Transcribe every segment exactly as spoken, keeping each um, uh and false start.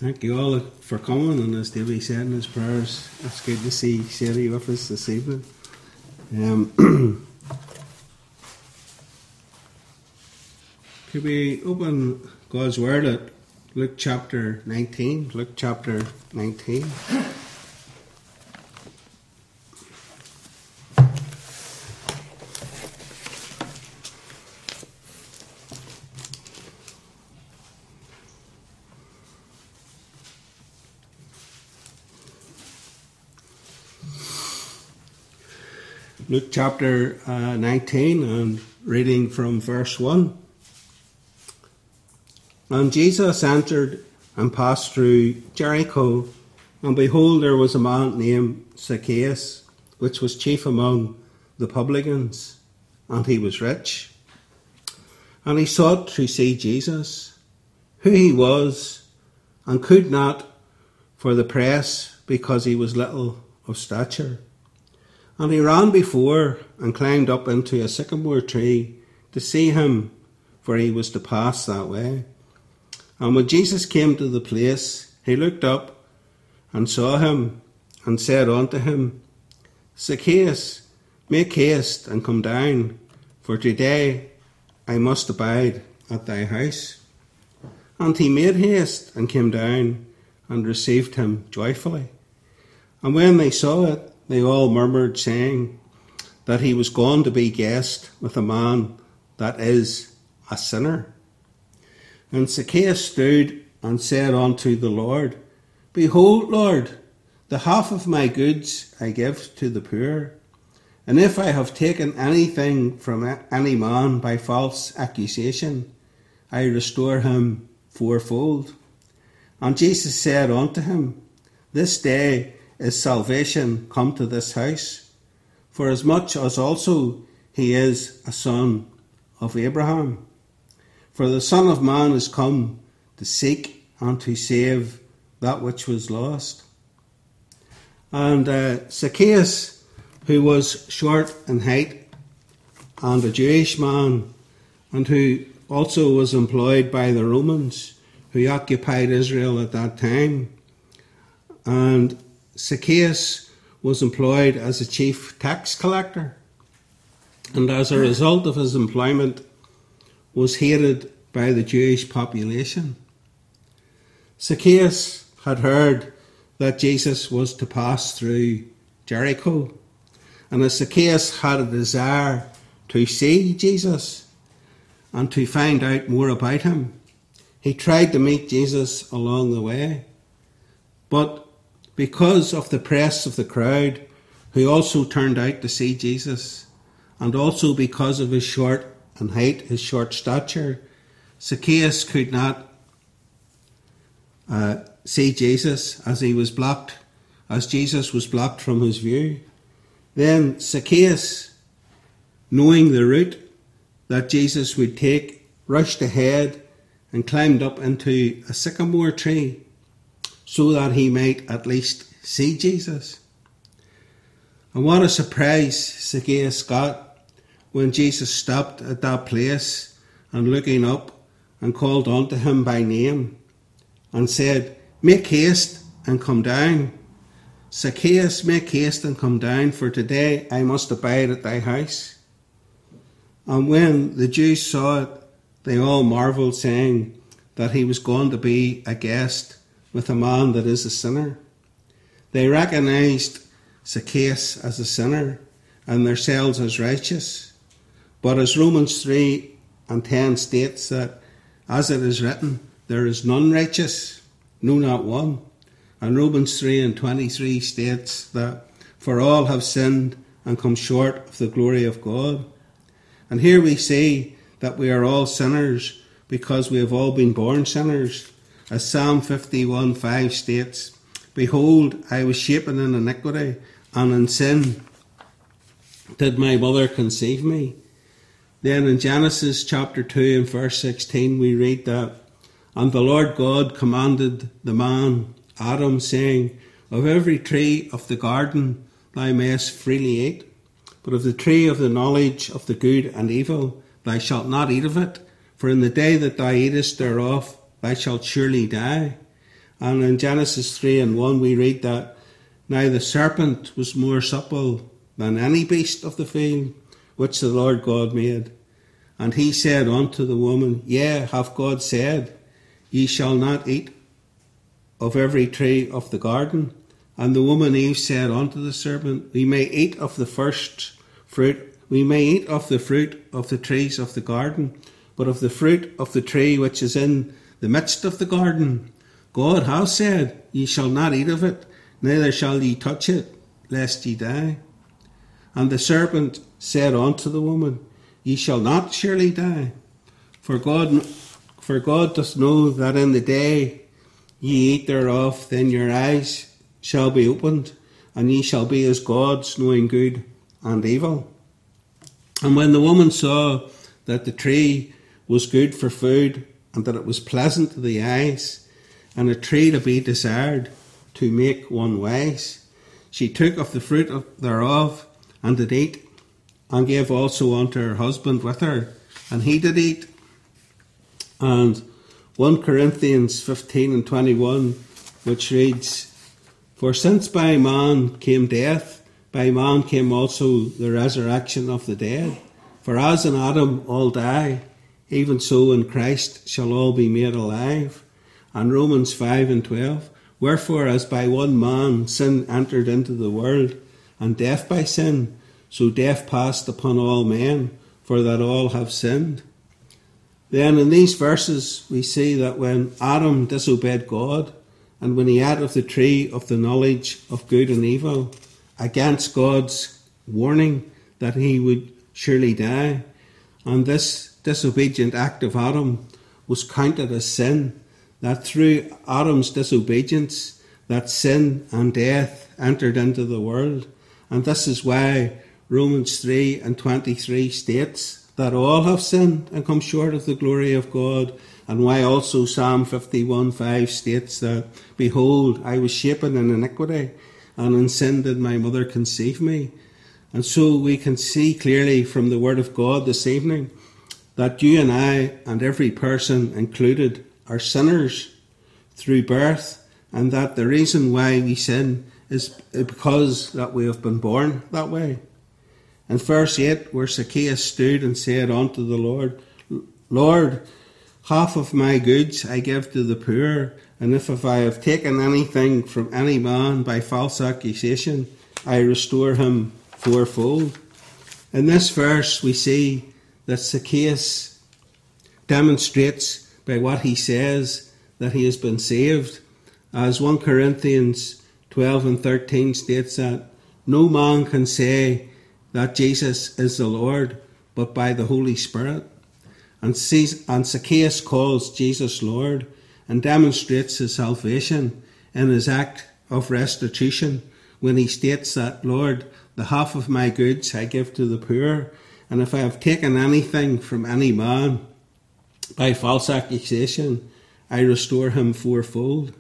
Thank you all for coming, and as Davey said in his prayers, it's good to see Sadie with us this evening. Um, could we open God's Word at Luke chapter nineteen? Luke chapter nineteen. Luke chapter uh, nineteen, and reading from verse one. And Jesus entered and passed through Jericho, and behold, there was a man named Zacchaeus, which was chief among the publicans, and he was rich. And he sought to see Jesus, who he was, and could not for the press, because he was little of stature. And he ran before and climbed up into a sycamore tree to see him, for he was to pass that way. And when Jesus came to the place, he looked up and saw him, and said unto him, Zacchaeus, make haste and come down, for today I must abide at thy house. And he made haste and came down and received him joyfully. And when they saw it, they all murmured, saying that he was gone to be guest with a man that is a sinner. And Zacchaeus stood and said unto the Lord, Behold, Lord, the half of my goods I give to the poor. And if I have taken anything from any man by false accusation, I restore him fourfold. And Jesus said unto him, This day is salvation come to this house, for as much as also he is a son of Abraham. For the Son of Man is come to seek and to save that which was lost. And uh, Zacchaeus, who was short in height and a Jewish man, and who also was employed by the Romans who occupied Israel at that time, and Zacchaeus was employed as a chief tax collector, and as a result of his employment was hated by the Jewish population. Zacchaeus had heard that Jesus was to pass through Jericho, and as Zacchaeus had a desire to see Jesus and to find out more about him, he tried to meet Jesus along the way. But because of the press of the crowd, who also turned out to see Jesus, and also because of his short in height, his short stature, Zacchaeus could not uh, see Jesus, as he was blocked, as Jesus was blocked from his view. Then Zacchaeus, knowing the route that Jesus would take, rushed ahead and climbed up into a sycamore tree, so that he might at least see Jesus. And what a surprise Zacchaeus got when Jesus stopped at that place, and looking up and called unto him by name and said, Make haste and come down. Zacchaeus, make haste and come down, for today I must abide at thy house. And when the Jews saw it, they all marvelled, saying that he was going to be a guest with a man that is a sinner. They recognised Zacchaeus as a sinner and themselves as righteous. But as Romans three and ten states, that as it is written, there is none righteous, no, not one. And Romans three and twenty-three states that for all have sinned and come short of the glory of God. And here we see that we are all sinners, because we have all been born sinners. As Psalm fifty-one five states, Behold, I was shapen in iniquity, and in sin did my mother conceive me. Then in Genesis chapter two and verse sixteen we read that, And the Lord God commanded the man, Adam, saying, Of every tree of the garden thou mayest freely eat, but of the tree of the knowledge of the good and evil thou shalt not eat of it, for in the day that thou eatest thereof thou shalt surely die. And in Genesis three and one we read that, now the serpent was more supple than any beast of the field, which the Lord God made. And he said unto the woman, yea, hath God said, ye shall not eat of every tree of the garden? And the woman Eve said unto the serpent, we may eat of the first fruit, we may eat of the fruit of the trees of the garden, but of the fruit of the tree which is in the midst of the garden, God hath said, ye shall not eat of it, neither shall ye touch it, lest ye die. And the serpent said unto the woman, ye shall not surely die, for God, for God doth know that in the day ye eat thereof, then your eyes shall be opened, and ye shall be as gods, knowing good and evil. And when the woman saw that the tree was good for food, and that it was pleasant to the eyes, and a tree to be desired to make one wise, she took of the fruit of thereof, and did eat, and gave also unto her husband with her, and he did eat. And First Corinthians fifteen and twenty-one, which reads, for since by man came death, by man came also the resurrection of the dead. For as in Adam all die, even so in Christ shall all be made alive. And Romans five and twelve, wherefore as by one man sin entered into the world, and death by sin, so death passed upon all men, for that all have sinned. Then in these verses we see that when Adam disobeyed God, and when he ate of the tree of the knowledge of good and evil, against God's warning that he would surely die, and this disobedient act of Adam was counted as sin, that through Adam's disobedience, that sin and death entered into the world. And this is why Romans three and twenty-three states that all have sinned and come short of the glory of God, and why also Psalm fifty-one five states that, behold, I was shapen in iniquity, and in sin did my mother conceive me. And so we can see clearly from the Word of God this evening that you and I, and every person included, are sinners through birth, and that the reason why we sin is because that we have been born that way. In verse eight, where Zacchaeus stood and said unto the Lord, Lord, half of my goods I give to the poor, and if, if I have taken anything from any man by false accusation, I restore him fourfold. In this verse we see that Zacchaeus demonstrates by what he says that he has been saved, as First Corinthians twelve and thirteen states that no man can say that Jesus is the Lord but by the Holy Spirit. And Zacchaeus calls Jesus Lord and demonstrates his salvation in his act of restitution when he states that, Lord, the half of my goods I give to the poor, and if I have taken anything from any man by false accusation, I restore him fourfold.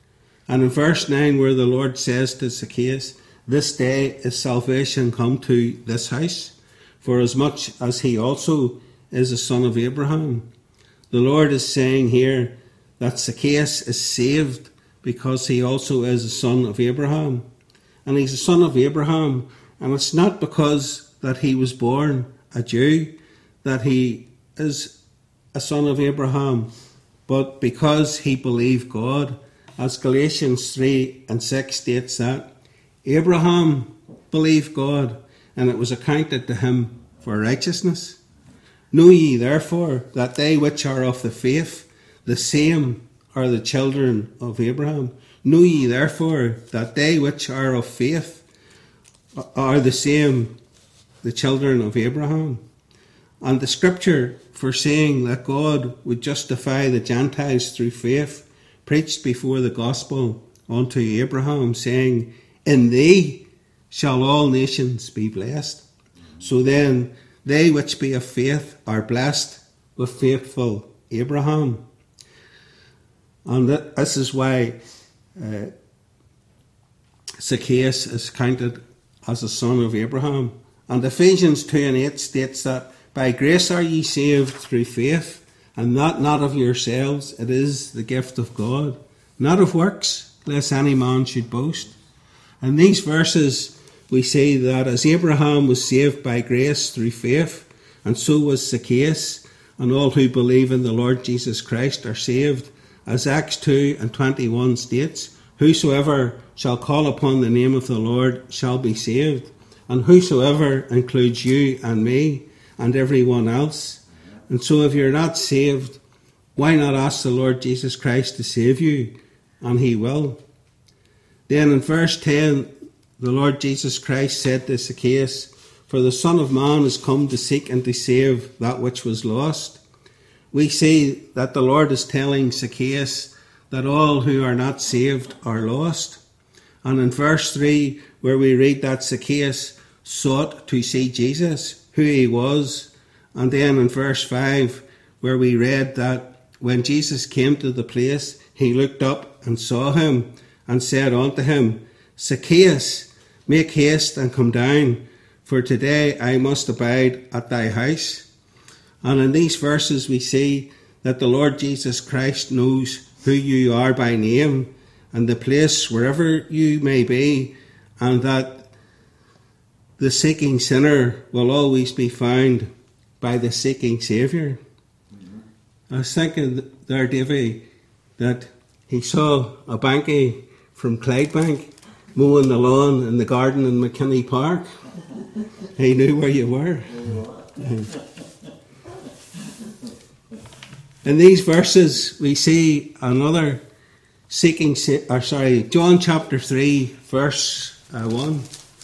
And in verse nine, where the Lord says to Zacchaeus, this day is salvation come to this house, for as much as he also is a son of Abraham. The Lord is saying here that Zacchaeus is saved because he also is a son of Abraham. And he's a son of Abraham, and it's not because that he was born a Jew that he is a son of Abraham, but because he believed God, as Galatians three and six states that Abraham believed God, and it was accounted to him for righteousness. Know ye therefore that they which are of the faith, the same are the children of Abraham. Know ye therefore that they which are of faith are the same, the children of Abraham. And the scripture foreseeing that God would justify the Gentiles through faith preached before the gospel unto Abraham, saying, in thee shall all nations be blessed. So then they which be of faith are blessed with faithful Abraham. And this is why uh, Zacchaeus is counted as a son of Abraham. And Ephesians two and eight states that by grace are ye saved through faith, and that not of yourselves, it is the gift of God, not of works, lest any man should boast. In these verses we see that as Abraham was saved by grace through faith, and so was Zacchaeus, and all who believe in the Lord Jesus Christ are saved, as Acts two and twenty-one states, whosoever shall call upon the name of the Lord shall be saved. And whosoever includes you and me and everyone else. And so if you're not saved, why not ask the Lord Jesus Christ to save you? And he will. Then in verse ten, the Lord Jesus Christ said to Zacchaeus, for the Son of Man is come to seek and to save that which was lost. We see that the Lord is telling Zacchaeus that all who are not saved are lost. And in verse three, where we read that Zacchaeus sought to see Jesus, who he was. And then in verse five, where we read that when Jesus came to the place, he looked up and saw him and said unto him, Zacchaeus, make haste and come down, for today I must abide at thy house. And in these verses we see that the Lord Jesus Christ knows who you are by name and the place wherever you may be, and that the seeking sinner will always be found by the seeking Saviour. Mm-hmm. I was thinking there, Davy, that he saw a bankie from Clydebank mowing the lawn in the garden in McKinney Park. He knew where you were. In these verses we see another seeking, or sorry, John chapter three, verse uh, one.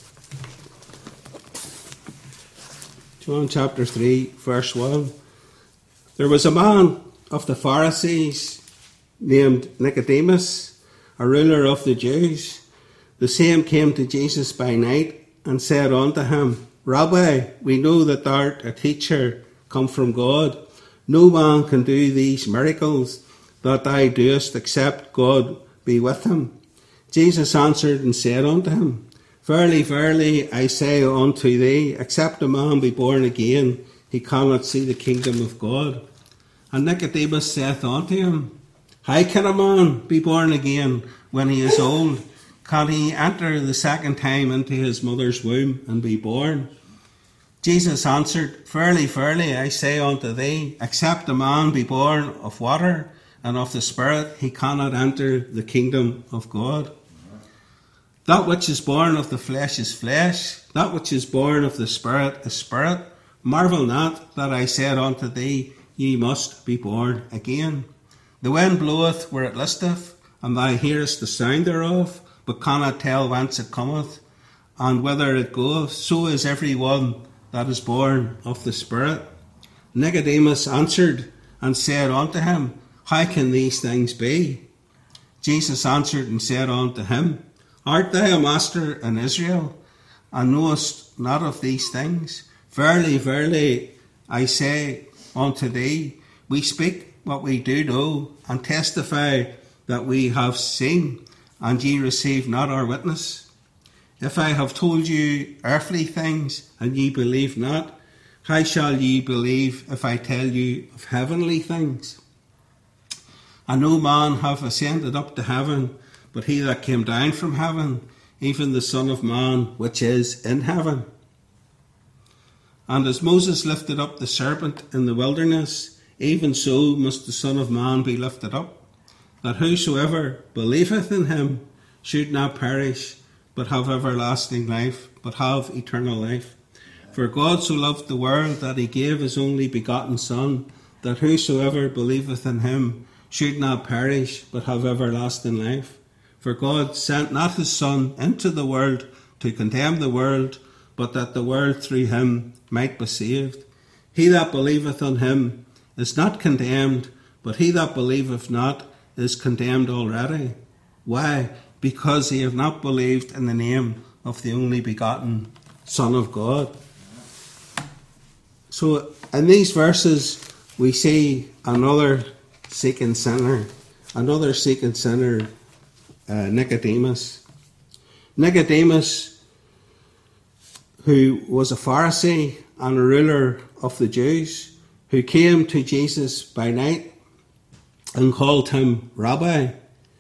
John chapter three, verse one. There was a man of the Pharisees named Nicodemus, a ruler of the Jews. The same came to Jesus by night and said unto him, Rabbi, we know that thou art a teacher come from God. No man can do these miracles that thou doest except God be with him. Jesus answered and said unto him, Verily, verily, I say unto thee, except a man be born again, he cannot see the kingdom of God. And Nicodemus saith unto him, How can a man be born again when he is old? Can he enter the second time into his mother's womb and be born? Jesus answered, Verily, verily, I say unto thee, except a man be born of water and of the Spirit, he cannot enter the kingdom of God. That which is born of the flesh is flesh, that which is born of the Spirit is spirit. Marvel not that I said unto thee, Ye must be born again. The wind bloweth where it listeth, and thou hearest the sound thereof, but cannot tell whence it cometh, and whither it goeth. So is every one that is born of the Spirit. Nicodemus answered and said unto him, How can these things be? Jesus answered and said unto him, Art thou a master in Israel, and knowest not of these things? Verily, verily, I say unto thee, we speak what we do know, and testify that we have seen, and ye receive not our witness. If I have told you earthly things, and ye believe not, how shall ye believe if I tell you of heavenly things? And no man hath ascended up to heaven, but he that came down from heaven, even the Son of Man, which is in heaven. And as Moses lifted up the serpent in the wilderness, even so must the Son of Man be lifted up, that whosoever believeth in him should not perish, but have everlasting life, but have eternal life. For God so loved the world that he gave his only begotten Son, that whosoever believeth in him should not perish, but have everlasting life. For God sent not his Son into the world to condemn the world, but that the world through him might be saved. He that believeth on him is not condemned, but he that believeth not is condemned already. Why? Because he hath not believed in the name of the only begotten Son of God. So in these verses we see another seeking sinner, another seeking sinner, uh, Nicodemus. Nicodemus, who was a Pharisee and a ruler of the Jews, who came to Jesus by night and called him Rabbi.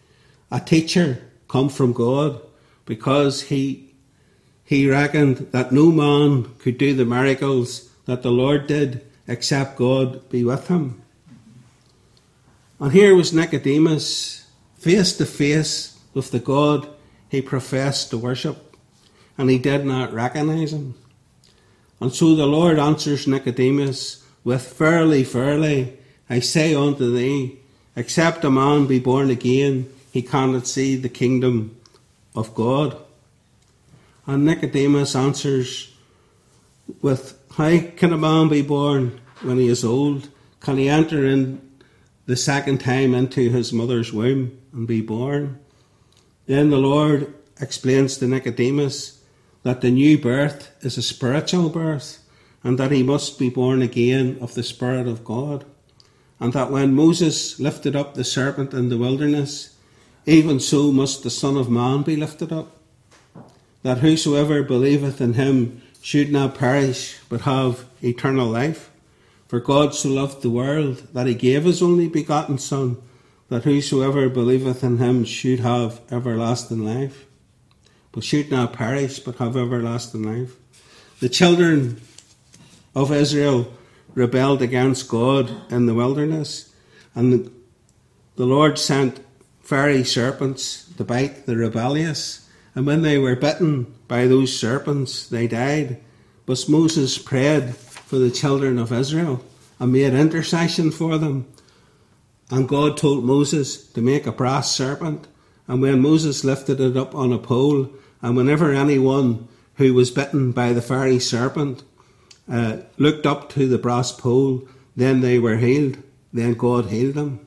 a teacher come from God, because he he reckoned that no man could do the miracles that the Lord did except God be with him. And here was Nicodemus, face to face with the God he professed to worship, and he did not recognise him. And so the Lord answers Nicodemus with, Verily, verily, I say unto thee, except a man be born again, he cannot see the kingdom of God. And Nicodemus answers with, How can a man be born when he is old? Can he enter in the second time into his mother's womb and be born? Then the Lord explains to Nicodemus that the new birth is a spiritual birth, and that he must be born again of the Spirit of God. And that when Moses lifted up the serpent in the wilderness, even so must the Son of Man be lifted up, that whosoever believeth in him should not perish, but have eternal life. For God so loved the world, that he gave his only begotten Son, that whosoever believeth in him should have everlasting life, but should not perish, but have everlasting life. The children of Israel rebelled against God in the wilderness, and the Lord sent fiery serpents to bite the rebellious, and when they were bitten by those serpents, they died. But Moses prayed for the children of Israel and made intercession for them. And God told Moses to make a brass serpent, and when Moses lifted it up on a pole, and whenever anyone who was bitten by the fiery serpent uh, looked up to the brass pole, then they were healed. Then God healed them.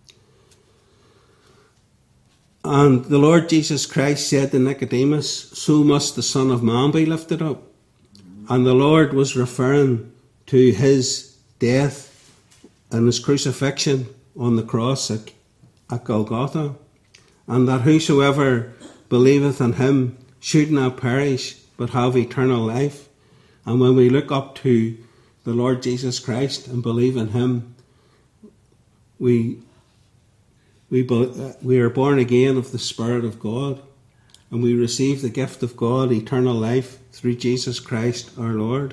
And the Lord Jesus Christ said to Nicodemus, So must the Son of Man be lifted up. And the Lord was referring to his death and his crucifixion on the cross at, at Golgotha, and that whosoever believeth in him should not perish, but have eternal life. And when we look up to the Lord Jesus Christ and believe in him, we we we are born again of the Spirit of God, and we receive the gift of God, eternal life, through Jesus Christ our Lord.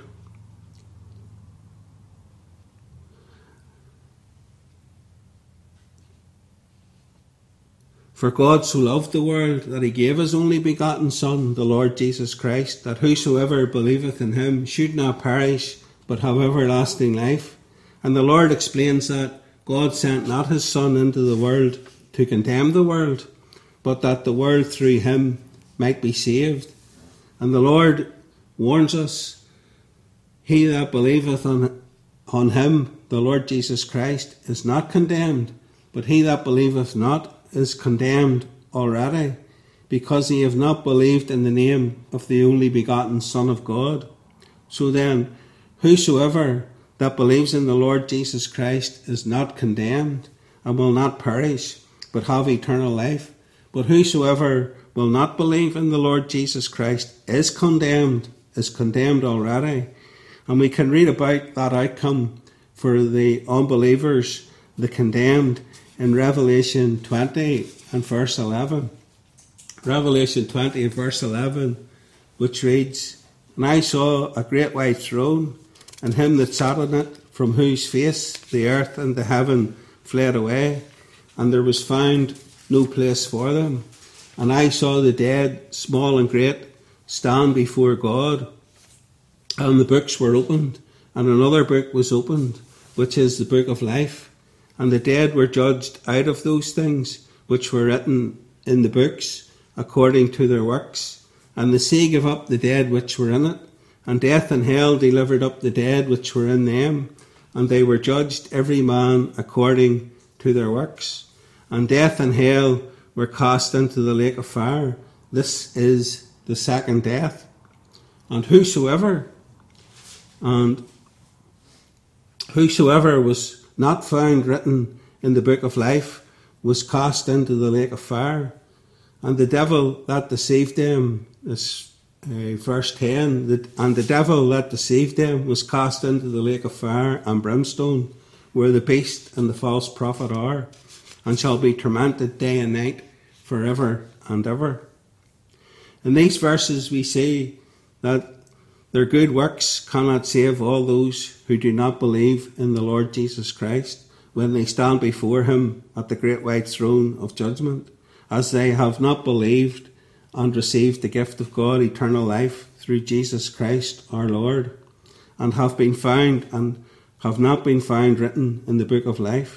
For God so loved the world that he gave his only begotten Son, the Lord Jesus Christ, that whosoever believeth in him should not perish, but have everlasting life. And the Lord explains that God sent not his Son into the world to condemn the world, but that the world through him might be saved. And the Lord warns us, He that believeth on, on him, the Lord Jesus Christ, is not condemned, but he that believeth not is condemned already, because he have not believed in the name of the only begotten Son of God. So then, whosoever that believes in the Lord Jesus Christ is not condemned, and will not perish, but have eternal life. But whosoever will not believe in the Lord Jesus Christ is condemned, is condemned already. And we can read about that outcome for the unbelievers, the condemned, in Revelation twenty and verse eleven. Revelation twenty and verse eleven, which reads, And I saw a great white throne, and him that sat on it, from whose face the earth and the heaven fled away, and there was found no place for them. And I saw the dead, small and great, stand before God, and the books were opened, and another book was opened, which is the book of life. And the dead were judged out of those things which were written in the books, according to their works. And the sea gave up the dead which were in it, and death and hell delivered up the dead which were in them, and they were judged every man according to their works. And death and hell were cast into the lake of fire. This is the second death. And whosoever, and whosoever was not found written in the book of life was cast into the lake of fire. And the devil that deceived them, this uh, verse ten, that, and the devil that deceived them was cast into the lake of fire and brimstone, where the beast and the false prophet are, and shall be tormented day and night forever and ever. In these verses we see that their good works cannot save all those who do not believe in the Lord Jesus Christ when they stand before him at the great white throne of judgment, as they have not believed and received the gift of God, eternal life, through Jesus Christ our Lord, and have been found and have not been found written in the book of life.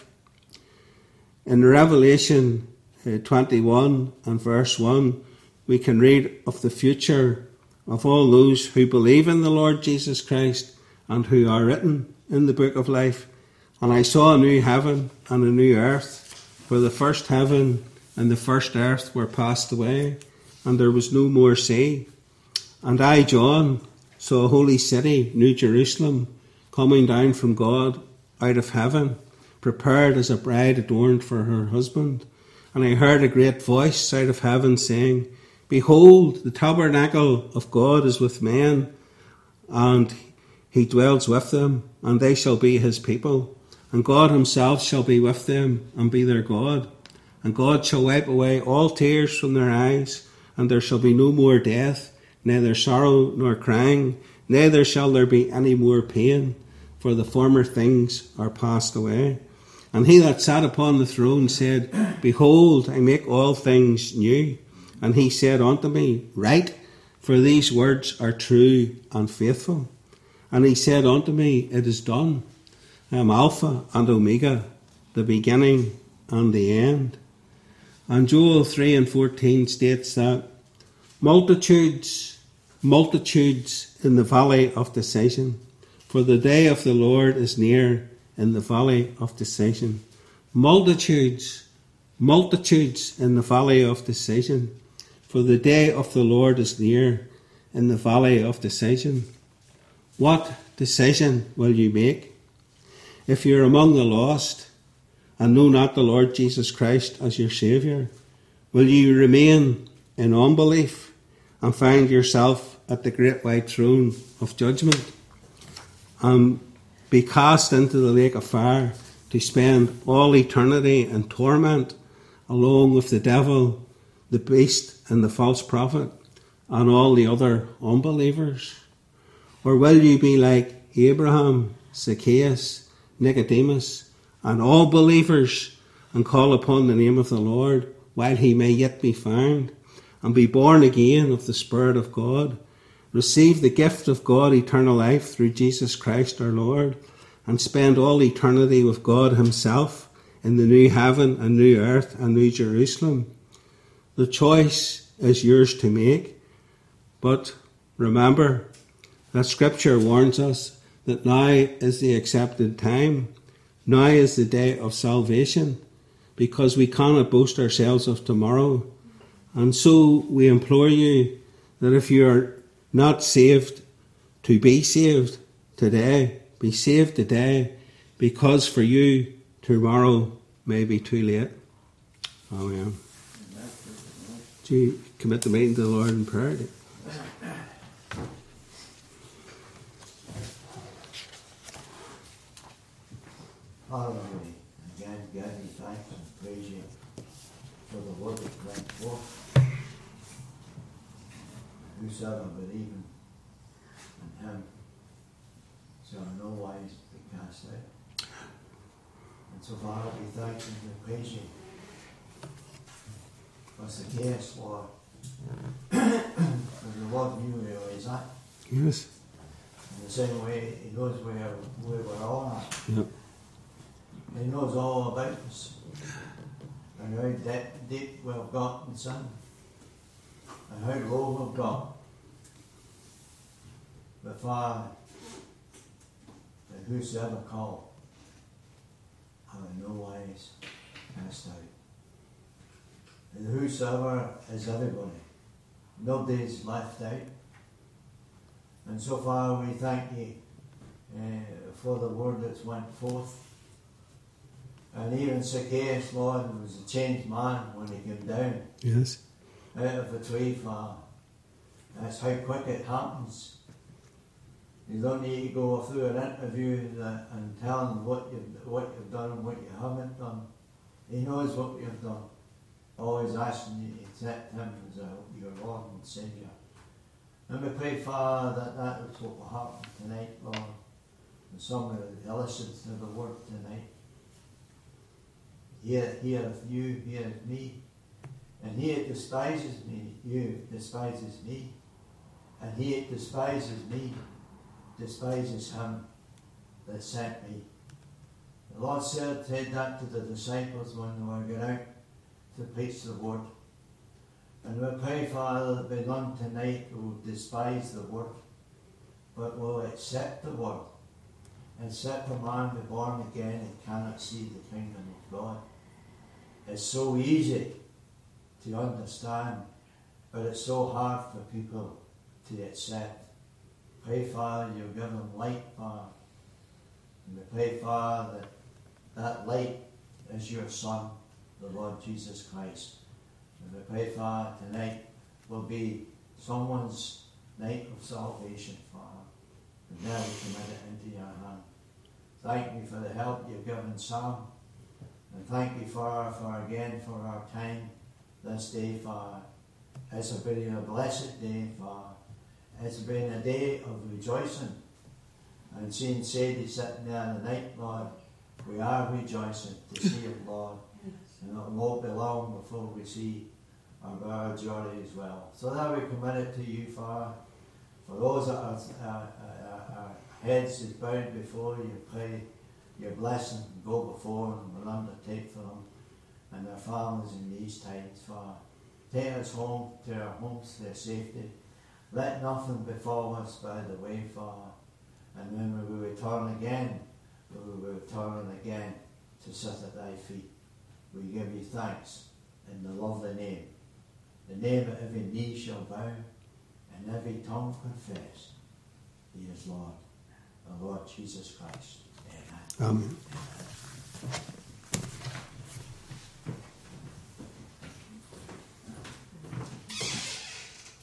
In Revelation uh, twenty-one and verse one, we can read of the future of all those who believe in the Lord Jesus Christ and who are written in the book of life. And I saw a new heaven and a new earth, for the first heaven and the first earth were passed away, and there was no more sea. And I, John, saw a holy city, New Jerusalem, coming down from God out of heaven, prepared as a bride adorned for her husband. And I heard a great voice out of heaven saying, Behold, the tabernacle of God is with men, and he dwells with them, and they shall be his people. And God himself shall be with them, and be their God. And God shall wipe away all tears from their eyes, and there shall be no more death, neither sorrow nor crying, neither shall there be any more pain, for the former things are passed away. And he that sat upon the throne said, Behold, I make all things new. And he said unto me, Write, for these words are true and faithful. And he said unto me, It is done. I am Alpha and Omega, the beginning and the end. And Joel three and fourteen states that multitudes, multitudes in the valley of decision, for the day of the Lord is near in the valley of decision. Multitudes, multitudes in the valley of decision, for the day of the Lord is near in the valley of decision. What decision will you make? If you're among the lost and know not the Lord Jesus Christ as your Saviour, will you remain in unbelief and find yourself at the great white throne of judgment and be cast into the lake of fire to spend all eternity in torment along with the devil, the beast and the false prophet and all the other unbelievers? Or will you be like Abraham, Zacchaeus, Nicodemus and all believers and call upon the name of the Lord while he may yet be found, and be born again of the Spirit of God, receive the gift of God, eternal life, through Jesus Christ our Lord, and spend all eternity with God himself in the new heaven and new earth and new Jerusalem? The choice is yours to make, but remember that Scripture warns us that now is the accepted time, now is the day of salvation, because we cannot boast ourselves of tomorrow. And so we implore you that if you are not saved, to be saved today. Be saved today, because for you tomorrow may be too late. Amen. Do you commit the meeting to the Lord in prayer? Father, we again give you thanks and praise you for the word that went forth. Whosoever believing in him shall in no wise be cast out. And so, Father, we thank you and praise you for Zacchaeus, Lord. For the Lord knew where he was at. Yes. In the same way, he knows where, where we're all at. Yep. He knows all about us and how deep, deep we've got in sin and how low we've got. But Father, that whosoever called, I in no wise cast out. And whosoever is everybody. Nobody's left out. And so far we thank you uh, for the word that's went forth. And even Zacchaeus, Lord, was a changed man when he came down. Yes. Out of the tree, Father. That's how quick it happens. You don't need to go through an interview that, and tell him what you've, what you've done and what you haven't done. He knows what you've done. always asking you to accept Him as a, your Lord and Saviour. And we pray, Father, that that is what will happen tonight, Lord. And some will listen to the word tonight. He that heareth you, heareth me. And he that despises me, you despises me. And he that despises me, despises him that sent me. The Lord said, said that to the disciples when they were going out to preach the word. And we pray, Father, that be none tonight who will despise the word, but will accept the word. Except a man be born again, he cannot see the kingdom of God. It's so easy to understand, but it's so hard for people to accept. Pray, Father, you give them light, Father. And we pray, Father, that that light is your Son, the Lord Jesus Christ. And we pray, Father, tonight will be someone's night of salvation, Father. And now we commit it into your hand. Thank you for the help you've given Sam. And thank you, Father, for again for our time this day, Father. It's been a blessed day, Father. It's been a day of rejoicing. And seeing Sadie sitting there in the night, Lord, we are rejoicing to see him, Lord. And it won't be long before we see our brother Jory as well. So that we commit it to you, Father. For those that are, are, are, are heads is bowed before you, pray your blessing and go before them and undertake for them and their families in these times, Father. Take us home to our homes to their safety. Let nothing befall us by the way, Father. And when we return again, we will return again to sit at thy feet. We give you thanks in the lovely name, the name that every knee shall bow and every tongue confess. He is Lord, the Lord Jesus Christ. Amen. Amen. Amen.